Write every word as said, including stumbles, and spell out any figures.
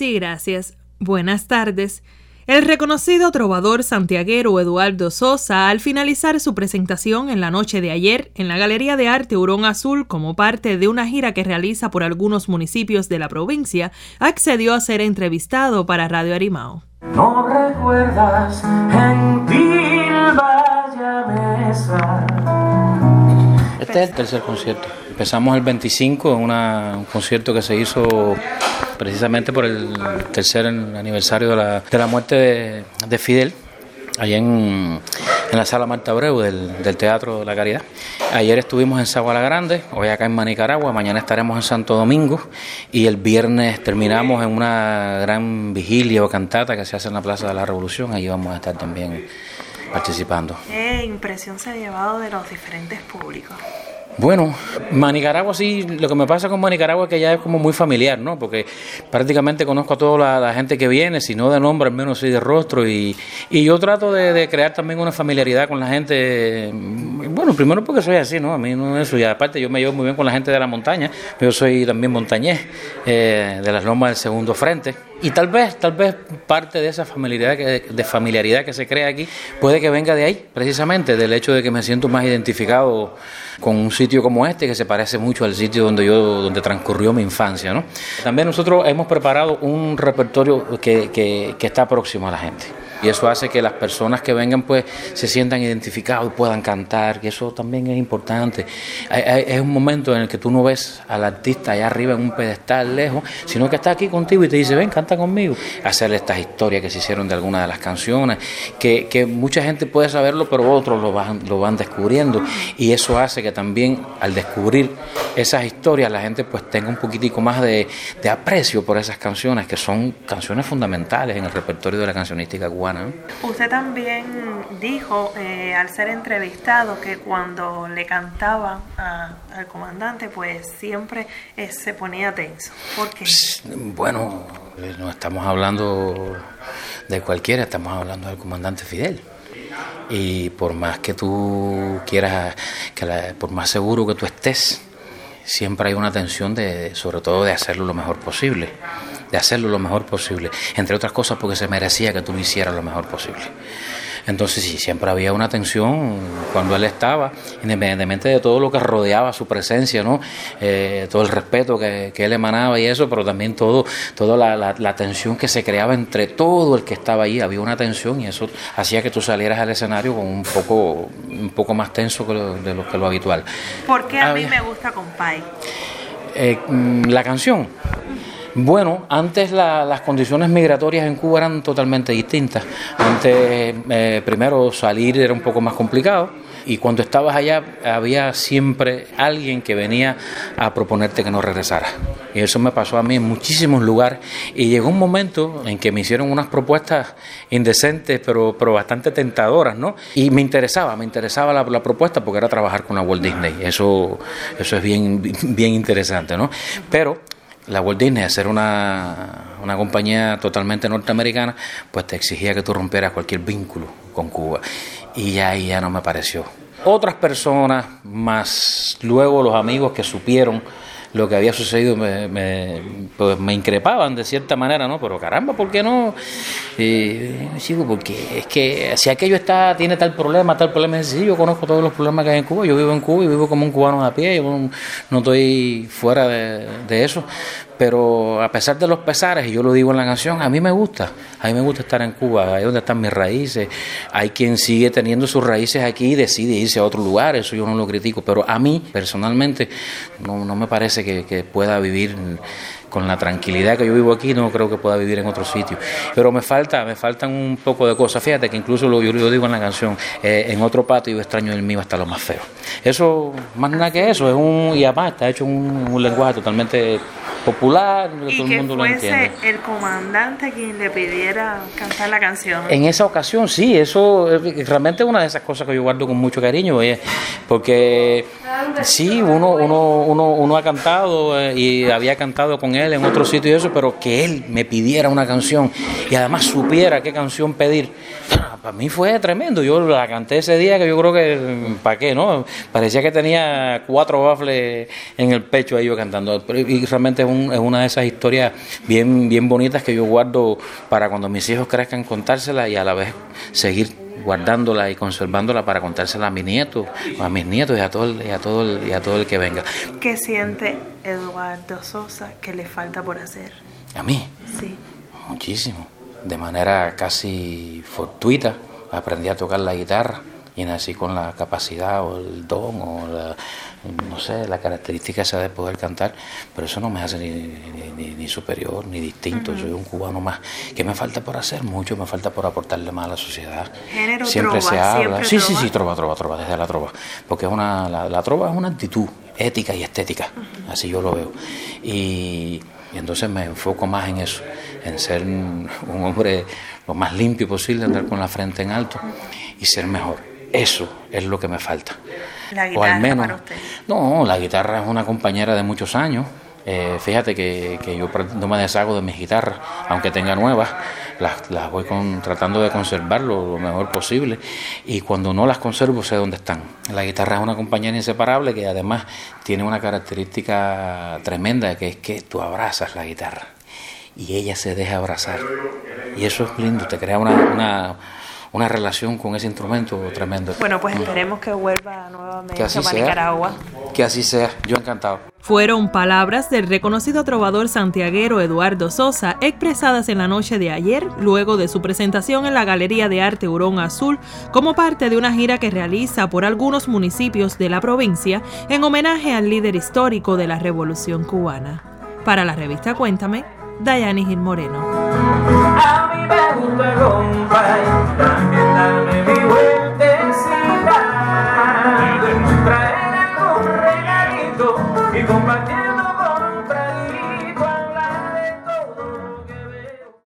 Sí, gracias. Buenas tardes. El reconocido trovador santiaguero Eduardo Sosa, al finalizar su presentación en la noche de ayer en la Galería de Arte Hurón Azul como parte de una gira que realiza por algunos municipios de la provincia, accedió a ser entrevistado para Radio Arimao. No recuerdas gentil Valla Mesa. Este es el tercer concierto. Empezamos el veinticinco, una, un concierto que se hizo precisamente por el tercer aniversario de la, de la muerte de, de Fidel, allá en, en la Sala Marta Abreu del, del Teatro de la Caridad. Ayer estuvimos en Saguala Grande, hoy acá en Manicaragua, mañana estaremos en Santo Domingo y el viernes terminamos en una gran vigilia o cantata que se hace en la Plaza de la Revolución. Allí vamos a estar también participando. ¿Qué impresión se ha llevado de los diferentes públicos? Bueno, Manicaragua sí, lo que me pasa con Manicaragua es que ya es como muy familiar, ¿no? Porque prácticamente conozco a toda la, la gente que viene, si no de nombre, al menos sí de rostro, y, y yo trato de, de crear también una familiaridad con la gente. Bueno, primero porque soy así, ¿no? A mí no es eso, y aparte yo me llevo muy bien con la gente de la montaña, yo soy también montañés, eh, de las lomas del Segundo Frente, y tal vez, tal vez parte de esa familiaridad que, de familiaridad que se crea aquí puede que venga de ahí, precisamente, del hecho de que me siento más identificado con un sitio como este, que se parece mucho al sitio donde yo donde transcurrió mi infancia, ¿no? También nosotros hemos preparado un repertorio que, que, que está próximo a la gente. Y eso hace que las personas que vengan pues se sientan identificados y puedan cantar, que eso también es importante. Es un momento en el que tú no ves al artista allá arriba en un pedestal lejos, sino que está aquí contigo y te dice, ven, canta conmigo. Hacer estas historias que se hicieron de algunas de las canciones, que, que mucha gente puede saberlo, pero otros lo van, lo van descubriendo. Y eso hace que también al descubrir esas historias la gente pues tenga un poquitico más de, de aprecio por esas canciones, que son canciones fundamentales en el repertorio de la cancionística cubana. Usted también dijo eh, al ser entrevistado que cuando le cantaba a, al comandante pues siempre eh, se ponía tenso. ¿Por qué? Bueno, no estamos hablando de cualquiera, estamos hablando del comandante Fidel. Y por más que tú quieras, que la, por más seguro que tú estés, siempre hay una tensión de, sobre todo de hacerlo lo mejor posible. de hacerlo lo mejor posible, entre otras cosas porque se merecía que tú lo hicieras lo mejor posible. Entonces sí, siempre había una tensión cuando él estaba, independientemente de todo lo que rodeaba su presencia, ¿no? Eh, todo el respeto que, que él emanaba y eso, pero también todo, toda la, la, la tensión que se creaba entre todo el que estaba allí. Había una tensión y eso hacía que tú salieras al escenario con un poco, un poco más tenso que lo, de lo, que lo habitual. ¿Por qué a había, mí me gusta Compay? Eh, la canción. Bueno, antes la, las condiciones migratorias en Cuba eran totalmente distintas. Antes, eh, primero, salir era un poco más complicado y cuando estabas allá había siempre alguien que venía a proponerte que no regresara. Y eso me pasó a mí en muchísimos lugares y llegó un momento en que me hicieron unas propuestas indecentes pero, pero bastante tentadoras, ¿no? Y me interesaba, me interesaba la, la propuesta porque era trabajar con la Walt Disney. Eso, eso es bien, bien interesante, ¿no? Pero la Walt Disney, hacer una, una compañía totalmente norteamericana, pues te exigía que tú rompieras cualquier vínculo con Cuba. Y ahí ya no me pareció. Otras personas, más luego los amigos que supieron lo que había sucedido, me, me, pues me increpaban de cierta manera, ¿no? Pero caramba, ¿por qué no? Eh, digo, porque es que si aquello está, tiene tal problema, tal problema, es decir, yo conozco todos los problemas que hay en Cuba, yo vivo en Cuba y vivo como un cubano de a pie, yo no, no estoy fuera de, de eso, pero a pesar de los pesares, y yo lo digo en la canción, a mí me gusta, a mí me gusta estar en Cuba, ahí donde están mis raíces. Hay quien sigue teniendo sus raíces aquí y decide irse a otro lugar, eso yo no lo critico, pero a mí personalmente no, no me parece que, que pueda vivir con la tranquilidad que yo vivo aquí, no creo que pueda vivir en otro sitio. Pero me falta, me faltan un poco de cosas. Fíjate que incluso lo, yo lo digo en la canción, eh, en otro patio yo extraño el mío hasta lo más feo. Eso, más nada que eso, es un, y además está hecho un, un lenguaje totalmente popular, que todo el mundo lo entiende. Y que fuese el comandante quien le pidiera cantar la canción. En esa ocasión sí, eso realmente es una de esas cosas que yo guardo con mucho cariño, oye, porque sí, uno, uno, uno, uno ha cantado eh, y había cantado con él él en otro sitio y eso, pero que él me pidiera una canción y además supiera qué canción pedir, para mí fue tremendo. Yo la canté ese día que yo creo que, ¿para qué, no? Parecía que tenía cuatro bafles en el pecho ahí yo cantando. Y realmente es, un, es una de esas historias bien, bien bonitas que yo guardo para cuando mis hijos crezcan contárselas y a la vez seguir guardándola y conservándola para contársela a mis nietos, a mis nietos y a todo el, y a todo el, y a todo el que venga. ¿Qué siente Eduardo Sosa que le falta por hacer? ¿A mí? Sí. Muchísimo. De manera casi fortuita aprendí a tocar la guitarra y nací con la capacidad o el don o la, no sé, la característica esa de poder cantar, pero eso no me hace ni, ni, ni, ni superior ni distinto. Uh-huh. Soy un cubano más. ¿Qué me falta por hacer? Mucho me falta por aportarle más a la sociedad. Género siempre trova, se habla. siempre Sí, trova. sí, sí, trova, trova, trova, desde la trova. Porque es una, la, la trova es una actitud ética y estética, uh-huh. Así yo lo veo. Y, y entonces me enfoco más en eso, en ser un, un hombre lo más limpio posible, andar con la frente en alto y ser mejor. Eso es lo que me falta. La guitarra, o al menos, para usted. No, la guitarra es una compañera de muchos años. Eh, fíjate que, que yo no me deshago de mis guitarras, aunque tenga nuevas, las, las voy con, tratando de conservarlo lo mejor posible. Y cuando no las conservo, sé dónde están. La guitarra es una compañera inseparable que además tiene una característica tremenda, que es que tú abrazas la guitarra y ella se deja abrazar. Y eso es lindo, te crea una... una una relación con ese instrumento tremendo. Bueno, pues esperemos que vuelva nuevamente que así para sea, Nicaragua. Que así sea, yo encantado. Fueron palabras del reconocido trovador santiaguero Eduardo Sosa, expresadas en la noche de ayer, luego de su presentación en la Galería de Arte Hurón Azul, como parte de una gira que realiza por algunos municipios de la provincia en homenaje al líder histórico de la Revolución Cubana. Para la revista Cuéntame, Dayani Gil Moreno. A mí me gusta comprar, también darme mi vueltecita, traer algún regalito y compartir.